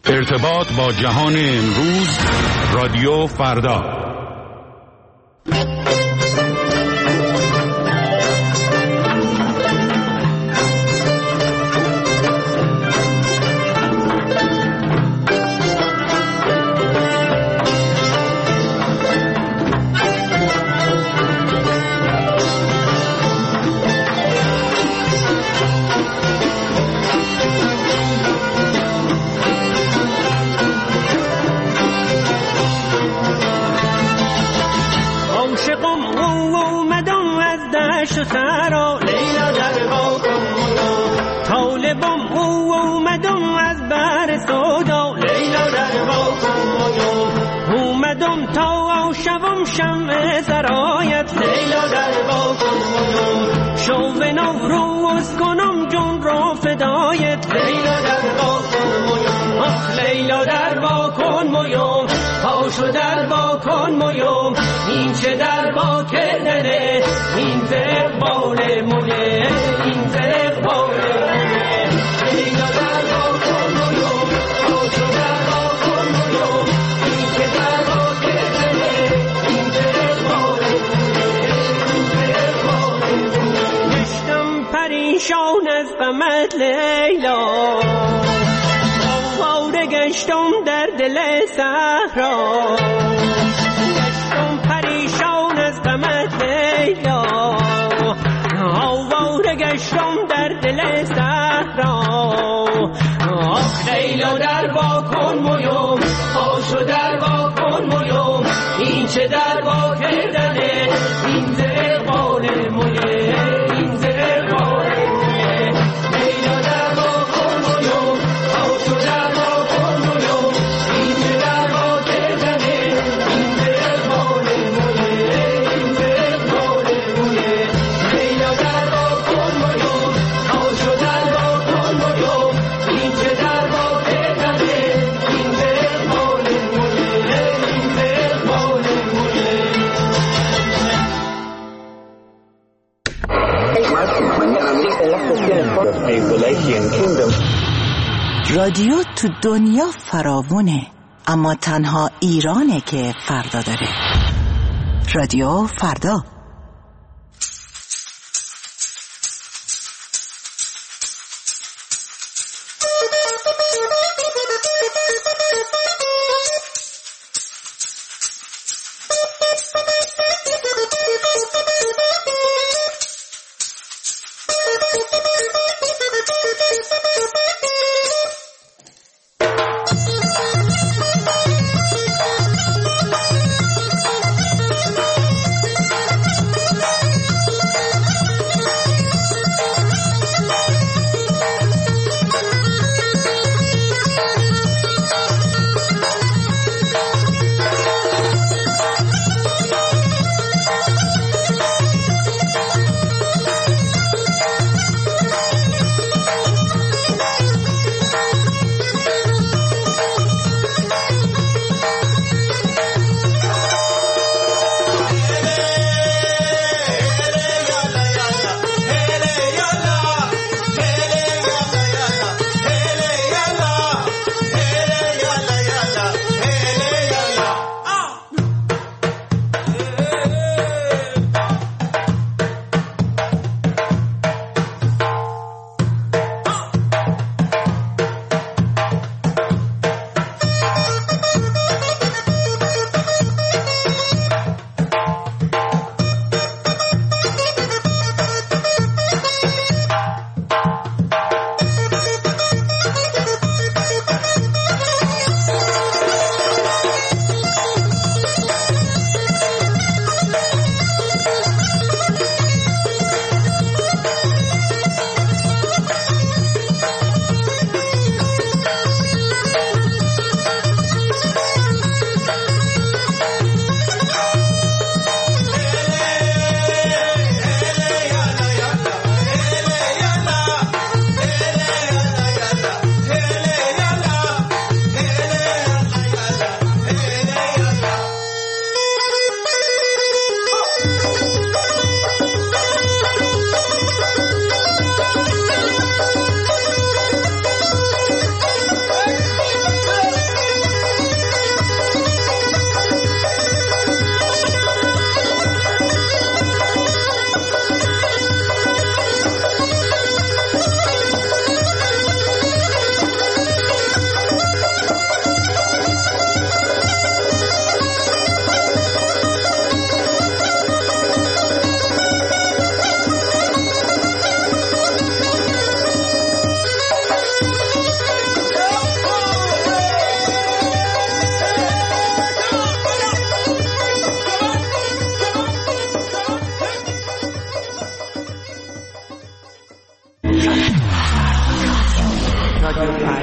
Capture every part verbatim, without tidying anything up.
ارتباط با جهان امروز، رادیو فردا. سرا لیلا در باغم طالبم او اومدم از بر سودا لیلا در باغم اومدم تا شوم شمع سرایت لیلا در باغم شو نوروز کنم جون را فدایت لیلا در باغم آخ لیلا در باغم مویم پاشو در باغم مویم این چه در با کردنه این زرقبال موله این زرقبال موله لیلا در باغم مویم پاشو در باغم مویم این چه در با کردنه این زرقبال موله این زرقبال موله گشتم پریشان از غمت لیلا آواره گشتم در دل صحرا گشتم پریشان از غمت لیلا آواره گشتم در دل صحرا آخ لیلا در وا کن مویم پاشو در وا کن مویم این چه در وا کردنه این زرقبال مویه این زرقبال مویه لیلا در وا کن مویم پاشو در وا کن مویم این چه در وا کردنه این زرقبال مویه این زرقبال مویه لیلا در وا کن مویم پاشو در وا کن مویم این چه در وا کردنه این زرقبال مویه این زرقبال مویه. رادیو تو دنیا فراوونه، اما تنها ایرانه که فردا داره. رادیو فردا.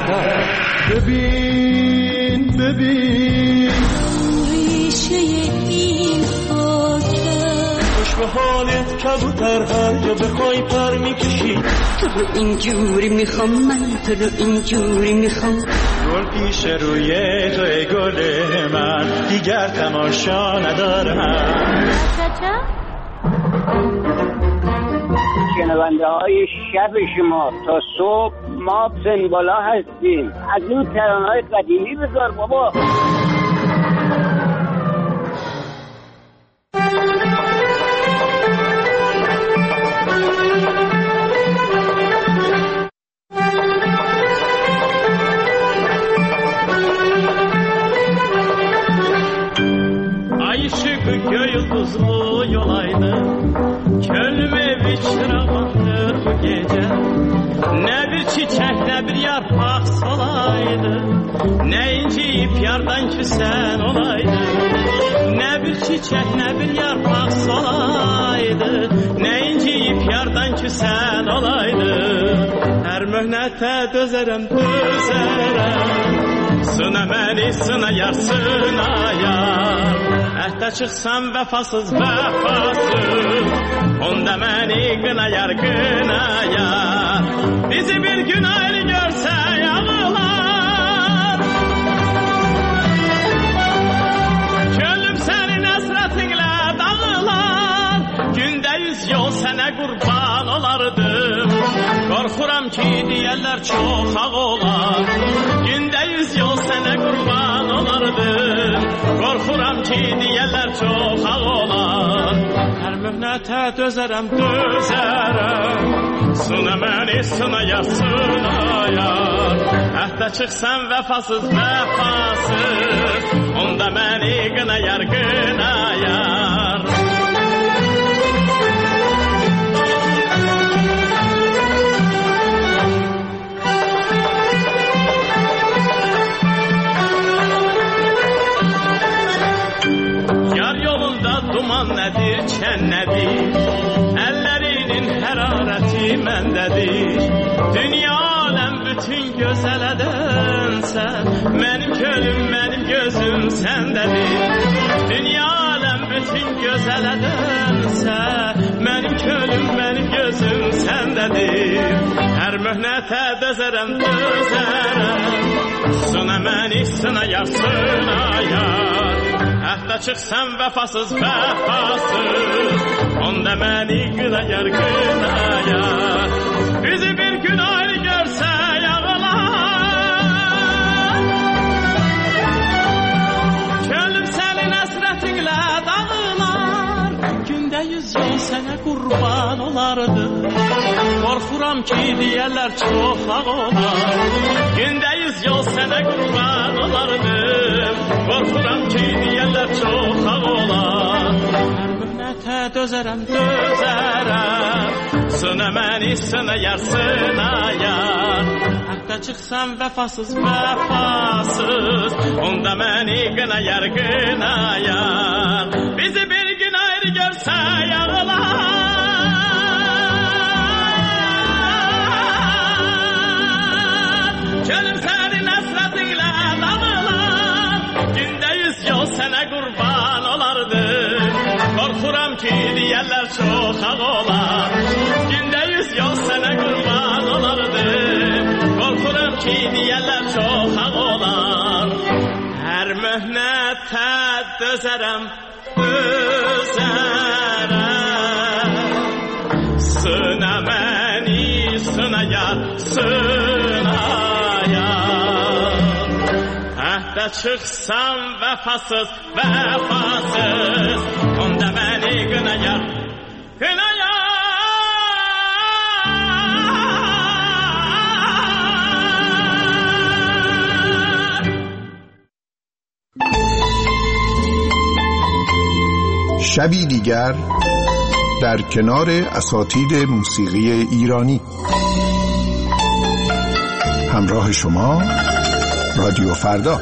ببین ببین ریشه این خاکه خوش به حالت کبوتر هر جا بخوای پر میکشی تو رو اینجوری میخوام من تو رو اینجوری میخوام گل پیش روی توی گل من دیگر تماشا ندارم شنونده های شب شما تا صبح ما سنبالا هستیم از این ترانه های قدیمی بذار بابا Ay ışıklı yıldızlı yolaydı Könlüme bir çıramandır bu gece Ne bir çiçek ne bir yarpak solaydı Ne inciyip yardan küsen olaydı Ne bir çiçek ne bir yarpak solaydı Ne inciyip yardan küsen olaydı Her mühnete dözerem dözerem Sına məni, sına yar, sına yar Əhdə çıxsam vəfasız, vəfasız Onda məni qına yar, qına yar Bizi bir gün ayrı görsə yağılar Könlüm sənin əsrətinlə dağılar Gündə yüz yol sənə qurban olardım Qorxuram ki, deyərlər çox ağ olar Gündə yüz yol sənə qurban olardım Qorxuram ki, deyərlər çox ağ olar Hər mühnətə dözərəm, dözərəm Sına məni, sına yar, sına yar Əhdə çıxsam vəfasız, vəfasız Onda məni qına yar, qına yar Duman nədir, çən nədir Əllərinin hərarəti məndədir Dünya aləm bütün gözələdənsə Mənim könlüm, mənim gözüm səndədir Dünya aləm bütün gözələdənsə Mənim könlüm, mənim gözüm səndədir Hər möhnətə dözərəm, dözərəm Sına məni, sına yar, sına yar Əhdə çıxsam vəfasız, vəfasız Onda məni qına yar, qına yar Bizi bir gün ayrı görsə yağılar Könlüm sənin əsrətinlə dağılar Gündə yüz yol sənə qurban olardı Qorxuram ki, deyərlər çox ağ olar Gündə yüz yol sənə qurban olardım Qorxuram ki, deyərlər çox ağ olar Hər mühnətə dözərəm, dözərəm Sına məni, sına yar, sına yar Əhdə çıxsam vəfasız, vəfasız Onda məni qına yar, qına yar Bizi bir gün ayrı görsə yağılar Könlüm sənin əsrətinlə dağılar Gündə yüz yol sənə qurban olardım Qorxuram ki, deyərlər çox ağ olar Gündə yüz yol sənə qurban olardım Qorxuram ki, deyərlər çox ağ olar Hər möhnətə dözərəm, dözərəm Sına məni, sına yar, sına Əhdə çıxsam vəfasız, vəfasız Onda məni qına yar, qına yar شبی دیگر در کنار اساتید موسیقی ایرانی همراه شما رادیو فردا.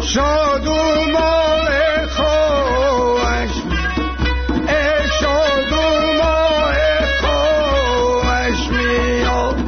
شاد و ماه خوش ای شاد و ماه خوش میاد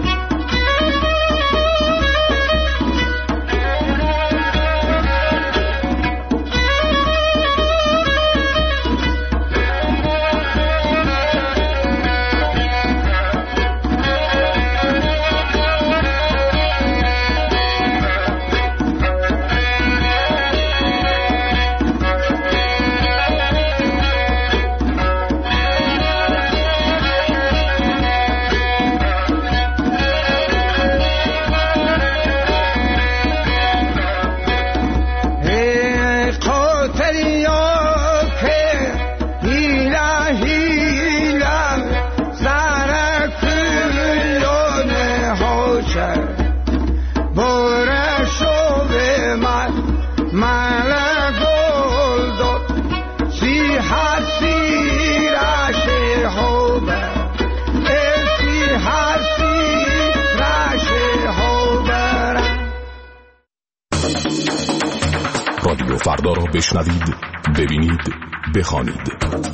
رادیو فردا را بشنوید، ببینید، بخوانید.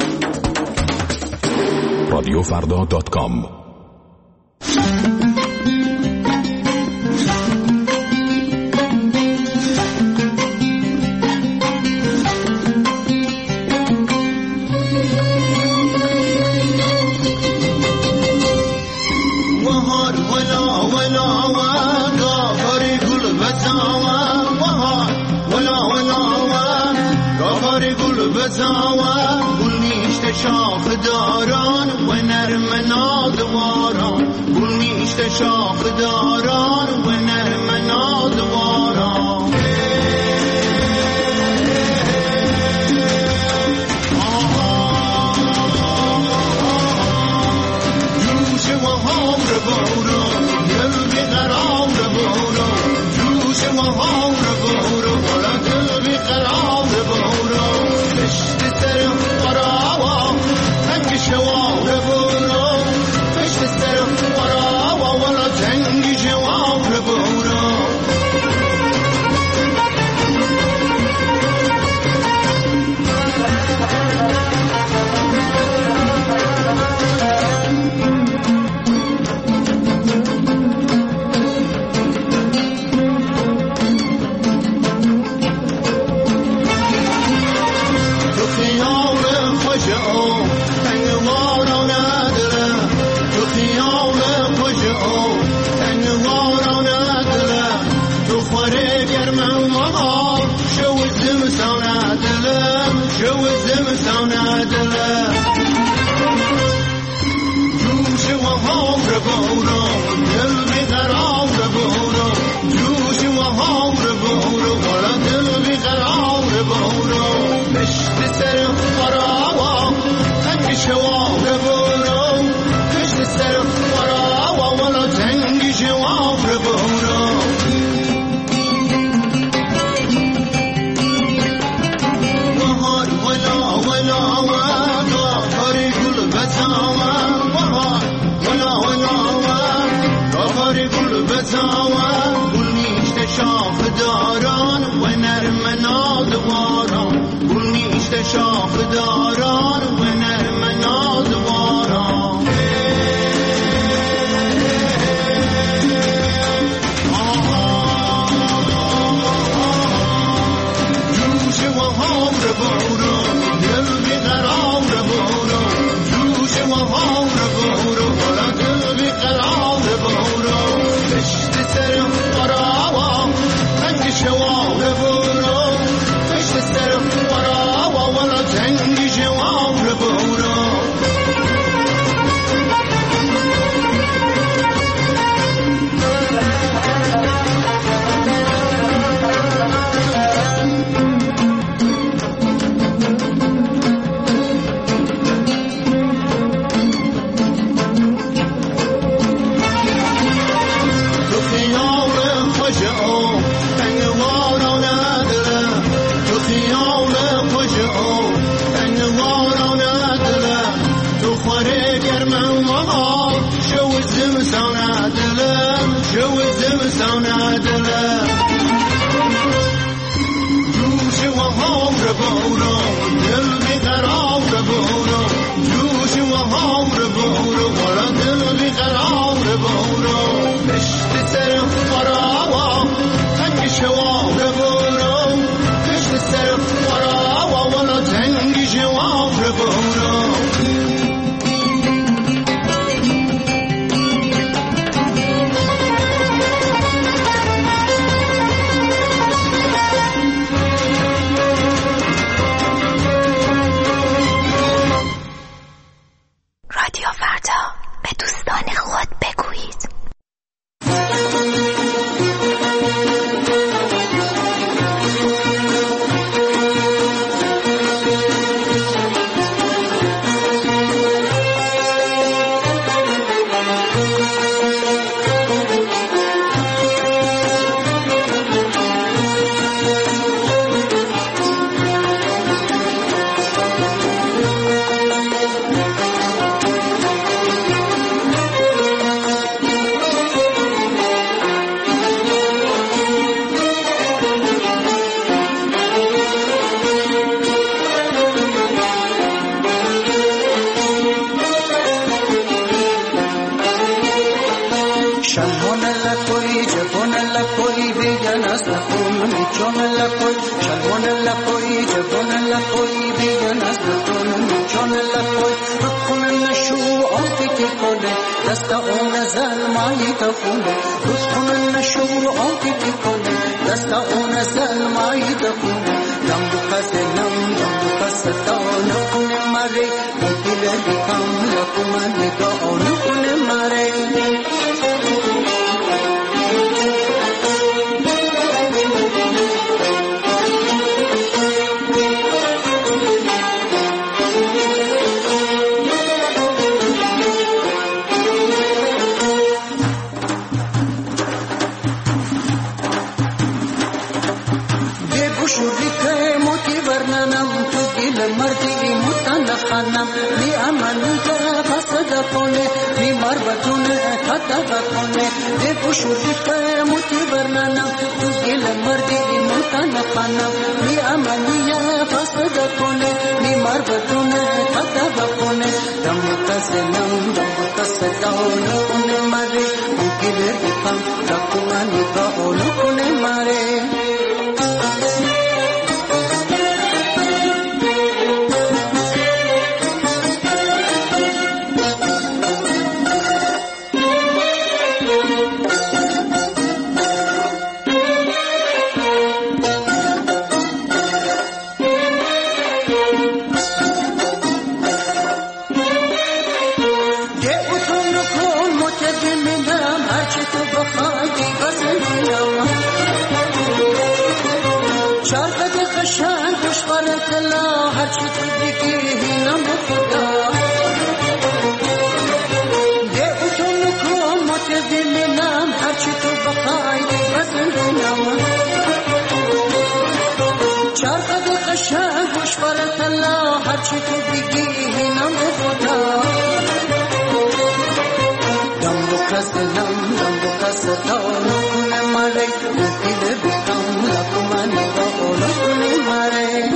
رادیو فردا دات کام. شاخ داران و نرم نادواران گل میشته شاخ داران و نرم نادواران جوش و هامر بورو دل بیقرار بورو جوش و هامر بورو ولا دل بیقرار بورو پشت سر شوار بورو پشت سر قرا و ولا تنگی شوار بورو تو خیال خوشو شاخ داران و نرم نادواران گل میشته شاخ داران و نرم نادواران جوش و هامر بورو دل بیقرار بورو جوش و هامر بورو ولا دل بیقرار بورو پشت سر شوار بورو پشت سر قرا و ولا تنگی شوار بورو لپوی جوان لپوی بیان از بکن چون لپوی بکن نشو آتی که کنه دست اون زلمایی تخونه بکن نشو آتی که کنه دست اون زلمایی تخونه دم بکس نم دم بکس تا نکنه مره دل بیکم لکم نگاه نکنه مره خانم می امن که فسد کنه می مربطونه خطا کنه ده بشوری که موتی برنانم تو گل مردی متن خانم می امن که فسد کنه می مربطونه خطا کنه دم کسنم دم کسداون کنه ماره گل کم لکمانی باون کنه ماره هرچی تو بگی نم خدا دم بکس نم دم بکس تا نکنه مره دل بیکم لکم نگاه نکنه مره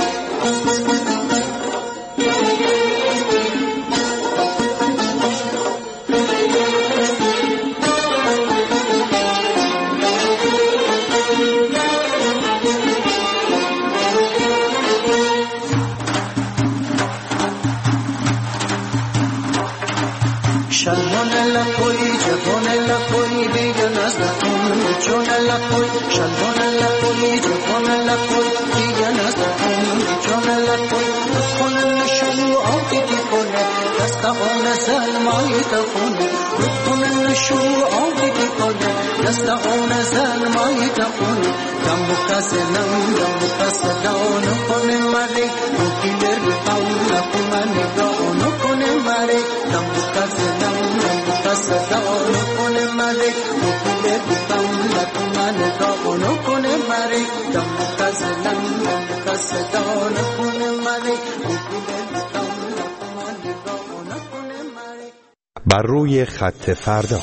چون لپوی شلون لپوی جوان لپوی دیگه نزدم چون لپوی خون نشو آتی که کنه دست اون سلمایی تخونه خون نشو آتی که کنه دست اون سلمایی تخونه دم بکس نم دم بکس داون کنه مره مکیلر بپاون لپوم نگاه نکنه مره دم بکس نم دم بکس داون کنه مره مکیلر بپاون لکم نگاه نکنه مره دم بکس نم دم بکس داون کنه مره مکیلر بپاون لکم نگاه نکنه مره. بر روی خط فردا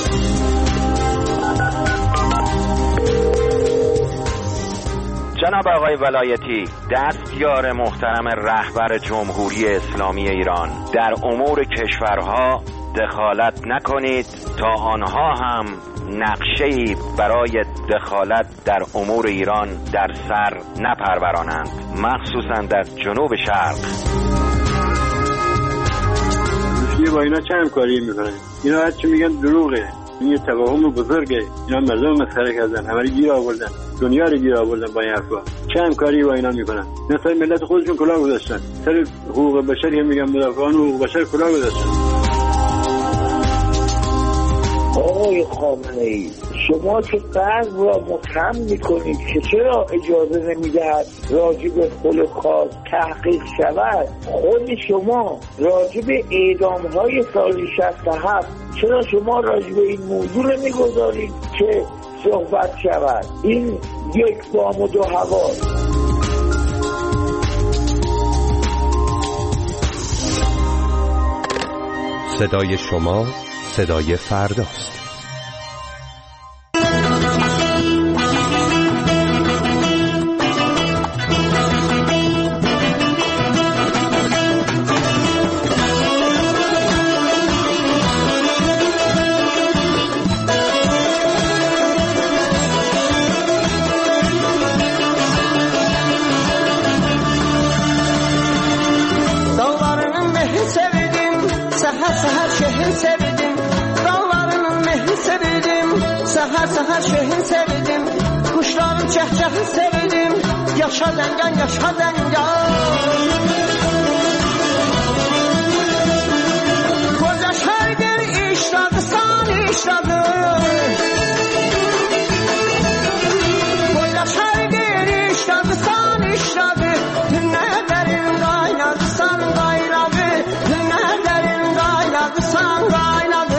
جناب آقای ولایتی، دستیار محترم رهبر جمهوری اسلامی ایران، در امور کشورها دخالت نکنید تا آنها هم نقشه‌ای برای دخالت در امور ایران در سر نپرورانند، مخصوصا در جنوب شرق. روسیه با اینا چه همکاری میکنن؟ اینا هر چی میگن دروغه. این یه توهم بزرگه. اینا مردم مسخره کردن، همه گیر آوردن، دنیا رو گیر آوردن با این حرفا. چه همکاری با اینا میکنن؟ مثلا ملت خودشون کلاه گذاشتن. سر حقوق بشر هم میگن مدافعان حقوق بشر کلاه گذاشتن. آقای خامنه‌ای، شما که غرب را متهم میکنید که چرا اجازه نمیدهد راجع به هولوکاست تحقیق شود، خود شما راجع به اعدام‌های سال شصت و هفت چرا شما راجع به این موضوع نمیگذارید که صحبت شود؟ این یک بام و دو هواست. صدای شما صدای فرداست. her şeyin sevdim, kuşların çehçehini sevdim. Yaşa Zəngan, yaşa Zəngan. Koca şehir işladı, san işladı. Koca şehir işladı, san işladı. Ne derin kaynadı, san kaynadı. Ne derin kaynadı, san kaynadı.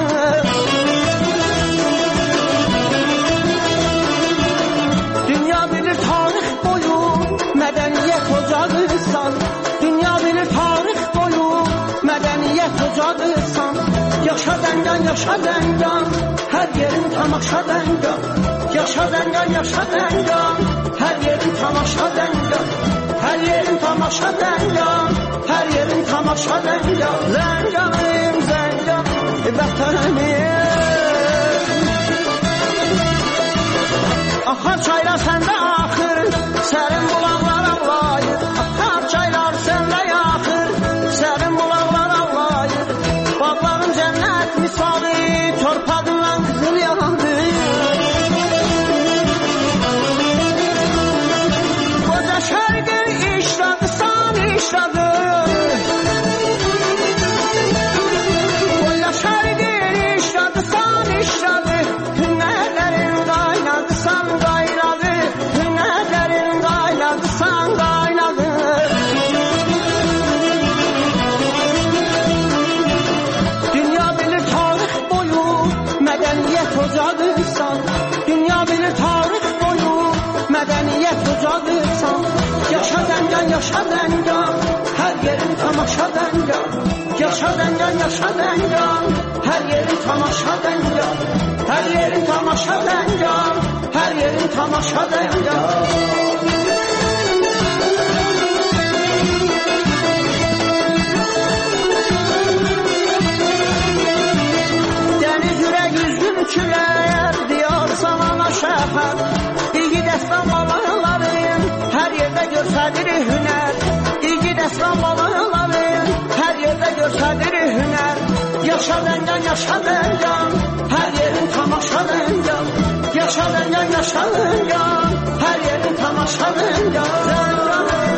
Dünya bilir tarih boyu medeniyet ocağısan. Dünya bilir tarih boyu medeniyet ocağısan. Yaşa Zəngan, yaşa Zəngan. Her yerin tamaşa Zəngan. Yaşa Zəngan, yaşa Zəngan. Her yerin tamaşa Zəngan. Her yerin tamaşa Zəngan. Her yerin tamaşa Zəngan. Zənganım, Zəngan, vətənim. Akar çaylar sende akır, serin bulaklar ağlayır. Akar çaylar sende yakır, serin bulaklar ağlayır. Bağların cennet misali, torpadınla kızıl yandı. Koca şehir işladı, san işladı. Koca şehir işladı, san işladı. Hünerlerin kaynadı, san kaynadı. Hünerlerin kaynadı, san kaynadı. Dünya bilir tarih boyu medeniyet ocağısan. Dünya bilir tarih boyu medeniyet ocağısan. Yaşa Zəngan, yaşa Zəngan. Her yerin tamaşa Zəngan. Yaşa Zəngan, yaşa Zəngan. Her yerin tamaşa Zəngan. Her yerin tamaşa Zəngan. Her yerin tamaşa Zəngan. Deniz yürek yüzün küler, diyar sana şefkat. İlgi destan balıkların her yerde görsedir hüner. İlgi destan balıkların her yerde görsedir hüner. Yaşa Zəngan, yaşa Zəngan. Her yerin tamaşa Zəngan. Yaşa Zəngan, yaşa Zəngan. Her yerin tamaşa Zəngan. Zəngan.